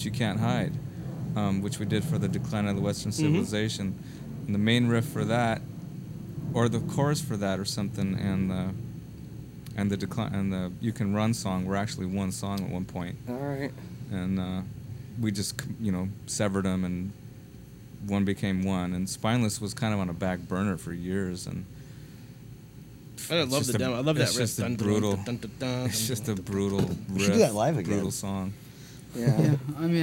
You Can't Hide, which we did for the Decline of the Western Civilization. And the main riff for that, or the chorus for that, or something, and the decline and the You Can Run song were actually one song at one point. All right. And we just severed them, and one became one. And Spineless was kind of on a back burner for years, and I love the demo. I love that riff. It's just a brutal. It's just a brutal riff. We should do that live again. Brutal song. Yeah. Yeah, I mean,